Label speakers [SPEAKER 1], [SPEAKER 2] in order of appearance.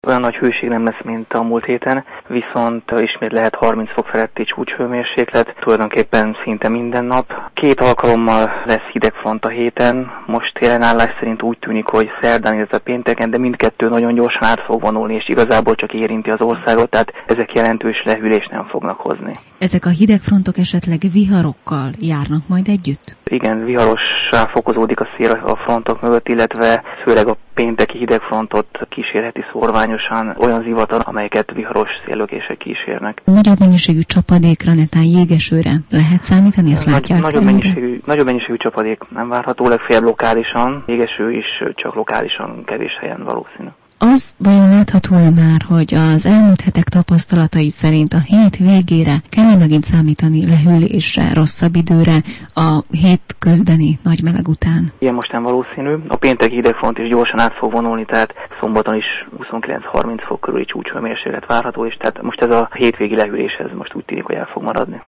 [SPEAKER 1] Olyan nagy hőség nem lesz, mint a múlt héten, viszont ismét lehet 30 fok feletti csúcshőmérséklet, tulajdonképpen szinte minden nap. 2 alkalommal lesz hidegfront a héten, most jelenállás szerint úgy tűnik, hogy szerdán, illetve pénteken, de mindkettő nagyon gyorsan át fog vonulni, és igazából csak érinti az országot, tehát ezek jelentős lehűlést nem fognak hozni.
[SPEAKER 2] Ezek a hidegfrontok esetleg viharokkal járnak majd együtt?
[SPEAKER 1] Igen, viharossá fokozódik a szél a frontok mögött, illetve főleg a pénteki hidegfrontot kísérheti szórványosan olyan zivatar, amelyeket viharos széllökések kísérnek.
[SPEAKER 2] Nagyobb mennyiségű csapadékra, netán jégesőre lehet számítani, ezt látják?
[SPEAKER 1] Nagyobb mennyiségű csapadék nem várható, legfeljebb lokálisan, jégeső is csak lokálisan kevés helyen valószínű.
[SPEAKER 2] Az vajon látható-e már, hogy az elmúlt hetek tapasztalatai szerint a hét végére kell megint számítani lehűlésre, rosszabb időre a hét közbeni nagy meleg után?
[SPEAKER 1] Ilyen most nem valószínű. A pénteki hidegfront is gyorsan át fog vonulni, tehát szombaton is 29-30 fok körüli csúcshőmérséklet várható, és tehát most ez a hétvégi lehűlés, ez most úgy tűnik, hogy el fog maradni.